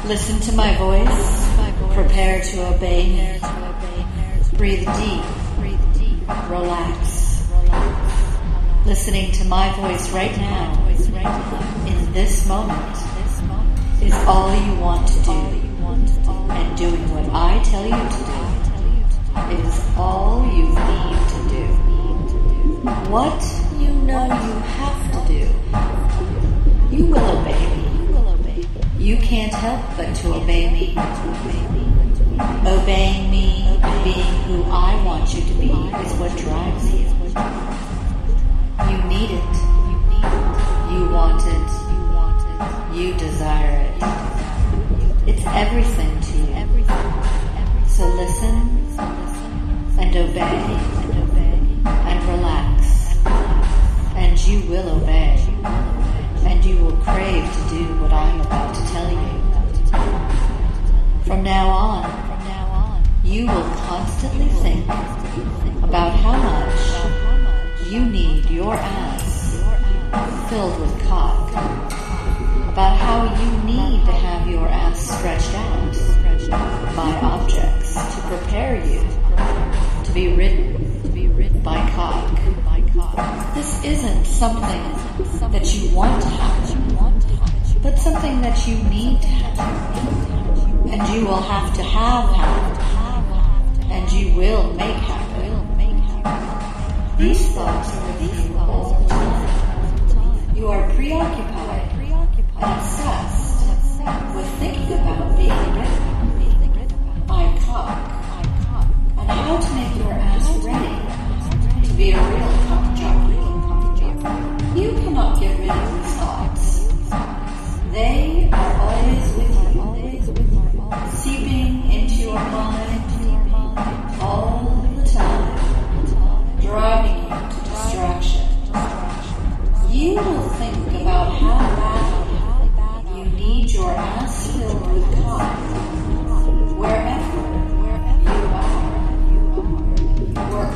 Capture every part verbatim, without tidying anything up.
Listen to my voice. Prepare to obey me. Breathe deep. Relax. Listening to my voice right now, in this moment, is all you want to do. And doing what I tell you to do is all you need to do. What you know you have to do, you will obey me. You can't help but to obey me. Obeying me, being who I want you to be, is what drives you. You need it. You want it. You desire it. It's everything to you. So listen and obey and relax, and you will obey, and you will crave to do what I'm about to tell you. From now on, you will constantly think about how much you need your ass filled with cock, about how you need to have your ass stretched out by objects to prepare you to be ridden by cock. This isn't something that you want to happen, but something that you need to happen, and you will have to have happen, and you will make happen. These thoughts are with you all the time. You are preoccupied and obsessed with thinking about being ridden by cock, and how to make your ass ready to be a real cock jockey. You cannot get rid of these thoughts. They are always with you, seeping into your mind all the time, driving you to distraction. You will think about how bad you need your ass filled with cock wherever you are. Work,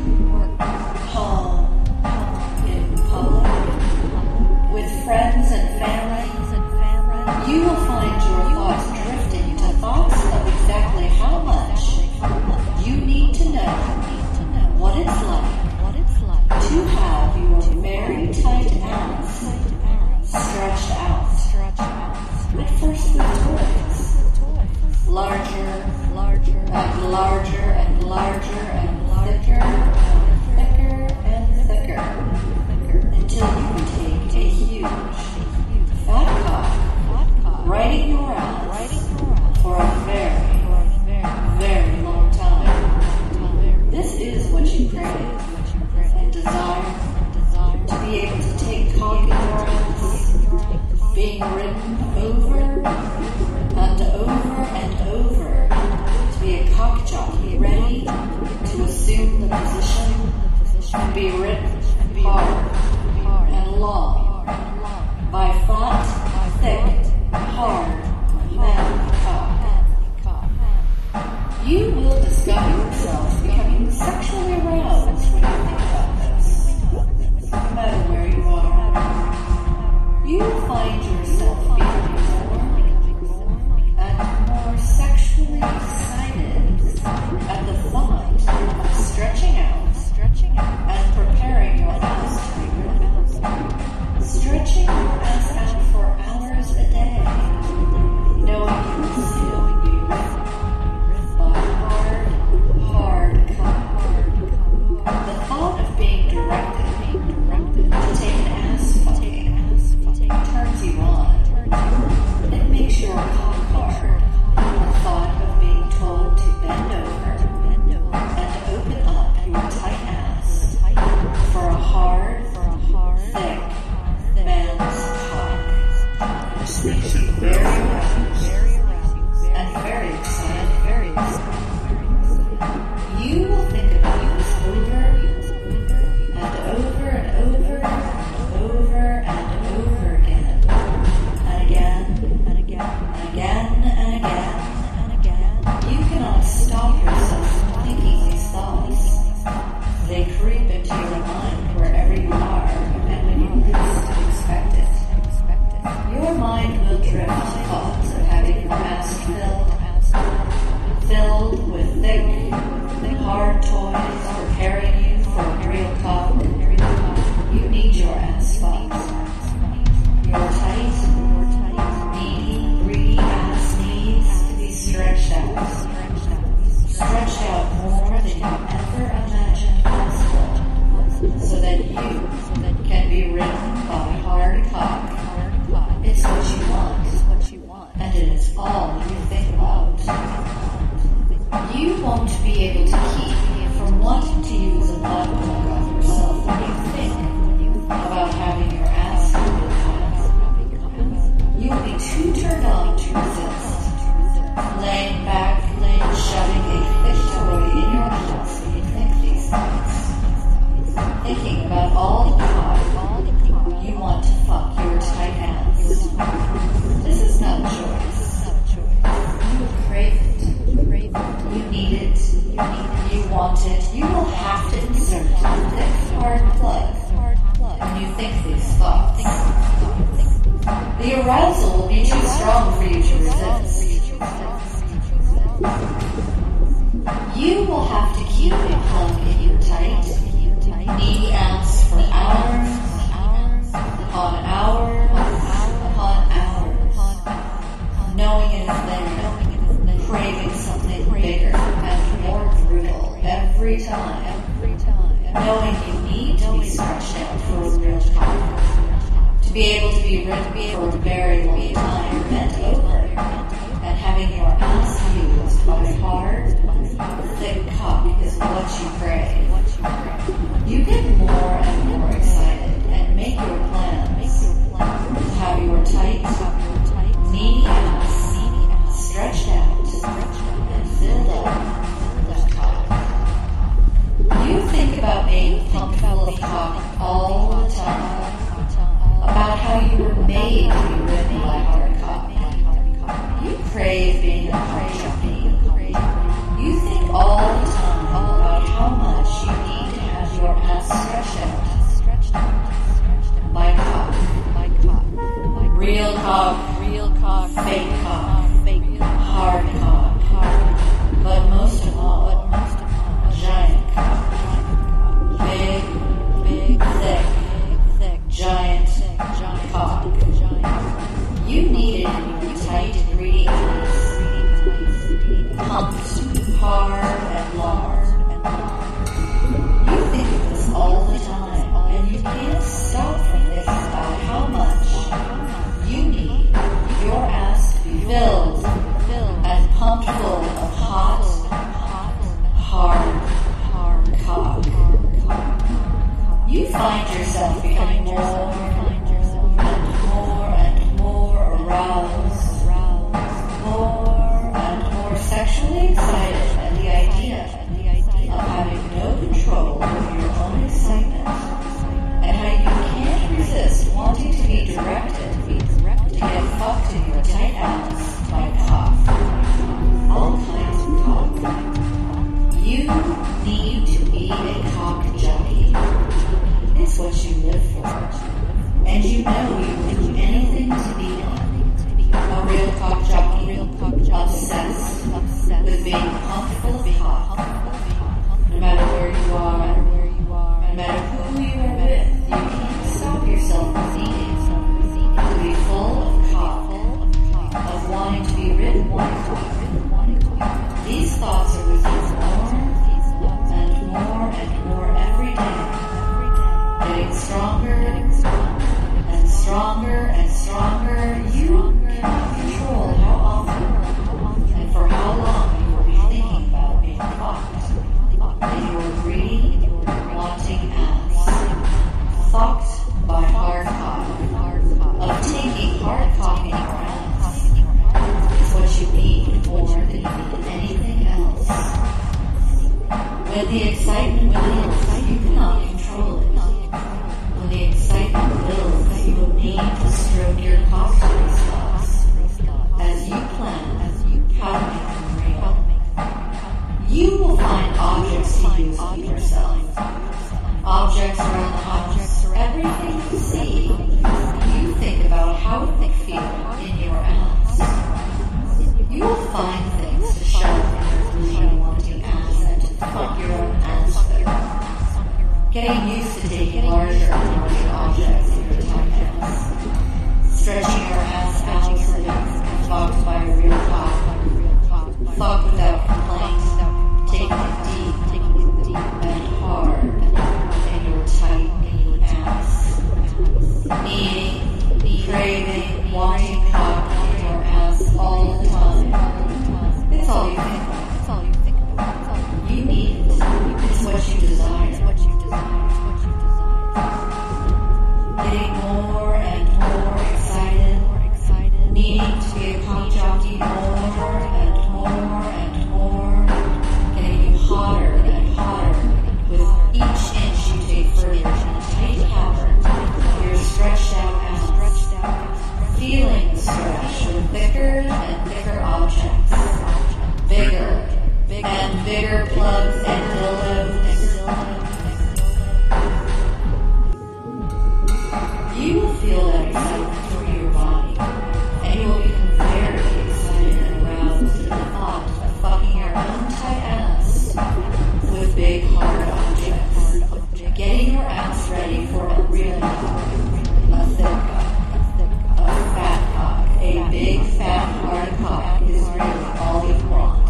home, in public, with friends and family. You will find your thoughts drifting to thoughts of exactly how much you need to know what it's like to have your very tight ass stretched out. At first with toys, larger, larger, and larger, and larger, and thicker, and thicker, and thicker, until you take a huge, fat cock right in your ass for a very, very long time. This is what you crave and desire, to be able to take cock in your ass, being ridden over and over and over, to be a cock jockey ready you want it, you will have to insert a thick, hard plug when you think these thoughts. The arousal will be too strong for you to resist. You will have to keep a plug in your tight, needy ounce for hours upon hour upon hours, knowing it is there, craving something bigger and more brutal every time, knowing you need to be stretched out for a real time, to be able to be written for a very long time, bent over, and having your ass used by hard, thick cock is what you crave. You get more and more excited and make your plans to have your tight, needy ass stretched out and filled up with cock. You think about being pumped full of cock all the time, about how you were made to be ridden by hard cock. You crave being a cock junkie. You think all the time about how much you need to have your ass stretched out by cock. Real cock, real cock, fake cock, fake hard cock, but most of all, a giant cock. Big, big, thick, thick, giant, giant cock. You need it in your tight, greedy ass, pumped hard and long. You think of this all the time, and you can't stop from thinking about how much you need your ass to be filled and pumped full of hot, hard, hard cock. You find yourself becoming more and more and more aroused, more and more sexually excited at the idea of having no control over your own excitement, and how you can't resist wanting to be directed to get fucked in your tight ass by cock. All kinds of cock. You need to be a cock junkie. It's what you live for, and you know you will do anything to be one. A real cock junkie, obsessed with being pumped full of cock. No matter where you are, no matter who you are with, you can't stop yourself from needing to be full of cock, of wanting to be ridden by cock. These thoughts are with you more and more and more every day, getting stronger and stronger and stronger. You cannot control how often and for how long you will be thinking about being fucked in your greedy, wanting ass, fucked by hard cock, of taking hard cock in your ass. It's what you need more than you need anything else. When the excitement builds, you cannot control it. When the excitement builds, you will need to stroke your cock to these thoughts as you plan how to make them real. You will find objects to use on yourself. Objects around the house, everything you see. You think about how it would feel in your ass. You will find things to shove in your wanting ass and to fuck your own ass with. Getting used to taking larger and larger objects in your tight ass. Stretching your ass out so that it's fucked by a real cock. Fucked without complaint. Taking it deep, taking it deep and hard in your tight, needy ass. Needing, craving, wanting cock in your ass all the time. It's all you think about. It's all you think about. You need it. It's what you desire. It's what you desire. It's what you desire. and bigger plugs and dildos. You will feel that excitement through your body, and you will become very excited and aroused at the thought of fucking your own tight ass with big hard objects, getting your ass ready for a real cock, a thick cock, a fat cock. A big fat hard cock is really all you want.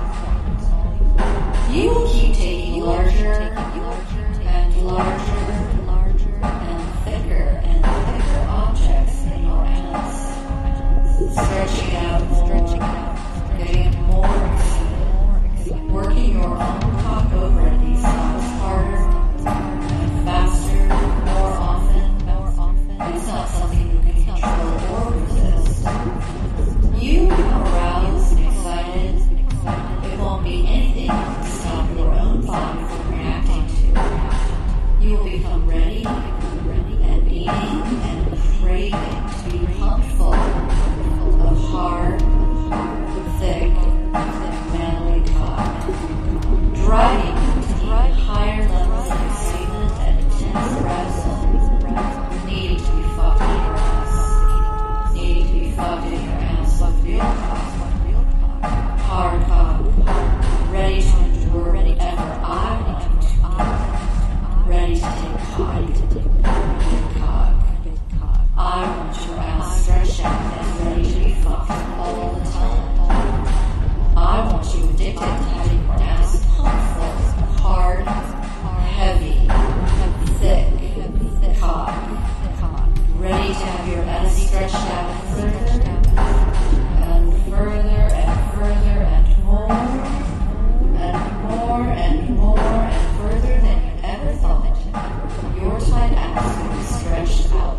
You will keep taking larger and larger and thicker and thicker objects in your ass, stretching out more, getting more excited, working your own cock over at these spots harder and faster, more often. It's not something you can control or resist. You become aroused and excited. It won't be anything that can stop your own body from reacting to. You will become ready and eating and craving to be pumped full of hard, thick, manly cock, driving you to even higher levels of excitement and intense arousal, needing to be fucked in your ass, needing to be fucked in your ass with real cock, hard cock, ready to endure whatever I want to, ready to take cock, big cock. I want your ass stretched out and ready to be fucked all the time. I want you addicted to having your ass pumped full of hard, heavy, thick cock, ready to have your ass stretched out further and further and further and more and more and more and further than you ever thought. Your tight ass will be stretched out.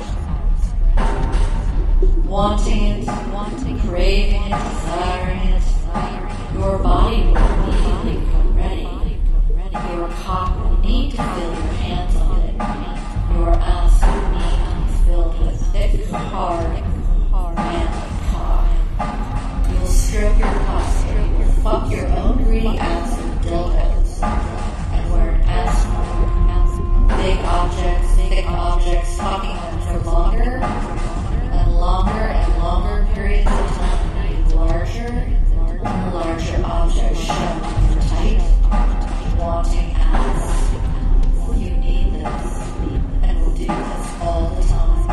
Wanting it, wanting, craving it, desiring it, your body will immediately become ready. Your cock will need to feel your hands on it. Your ass will need to be filled with thick, hard, manly cock. You'll stroke your cock, and you'll fuck your own greedy ass with dildos, and wear an ass mark. Big objects, thick objects, fucking them for longer and longer and longer periods of time, with larger and larger objects shown on your tight, wanting ass. You need this, and will do this all the time.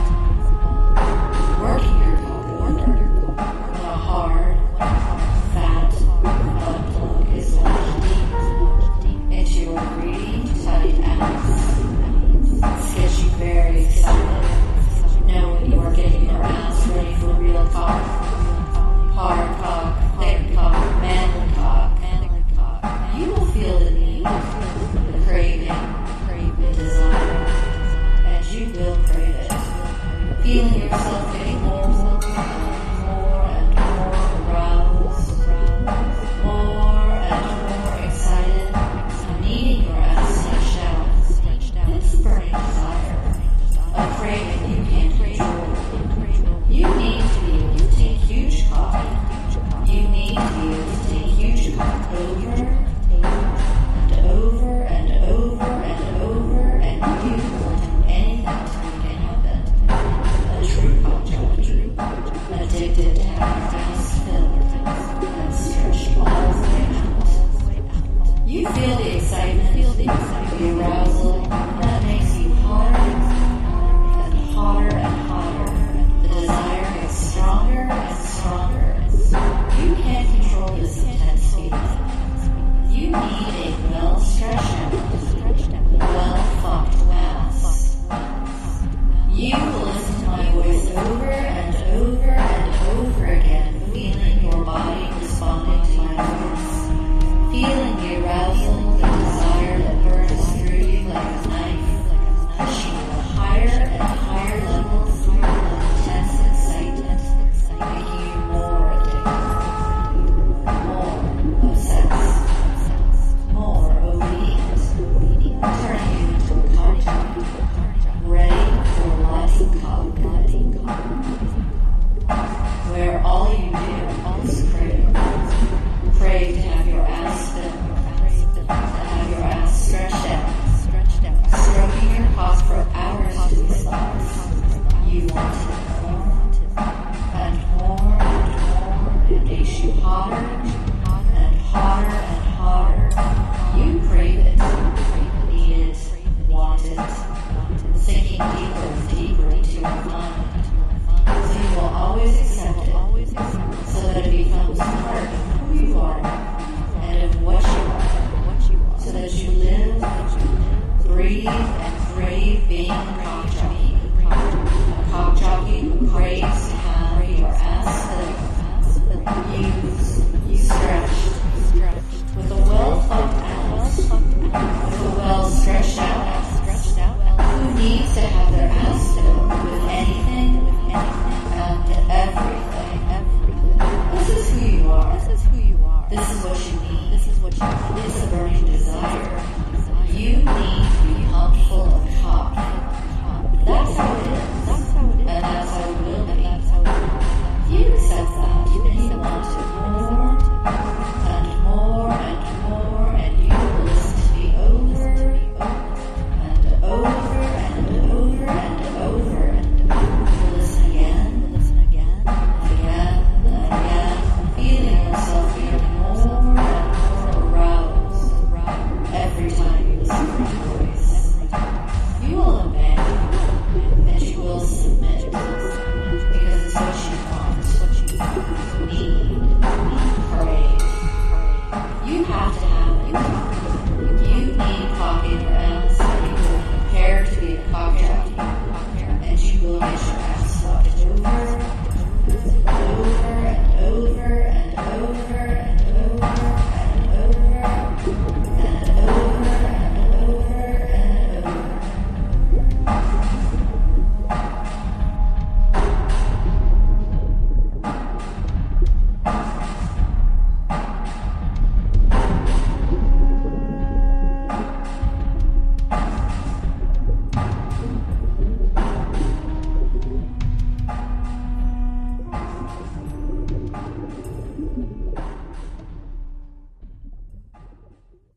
Working your cock over when a hard, fat butt plug is launched deep into your greedy, tight ass. This gets you very excited, knowing you are getting your ass ready for real cock. Hard cock, thick cock, manly cock. You will feel the need, the craving, the desire, and you will crave it. Feeling yourself getting more and more and more aroused, more and more excited, needing your ass stretched out. This burning desire, a craving you can't control. You need to be able to take huge cock. You need to be able to take huge cock over and over and over and over, and you will do anything to make it happen. A true cock, addicted to having your ass filled and stretched all the way out. You feel the excitement, the arousal that makes you harder and hotter and hotter. The desire gets stronger and stronger. You can't control this intense feeling. You need a well-stretched out, well-fucked ass. You will listen to my voice over and over and over again, feeling your body responding to my voice, feeling the arousal, the desire that burns through you like a knife, pushing you to higher and higher levels of intense excitement, making you more addicted, more obsessed, more is a burning desire. You need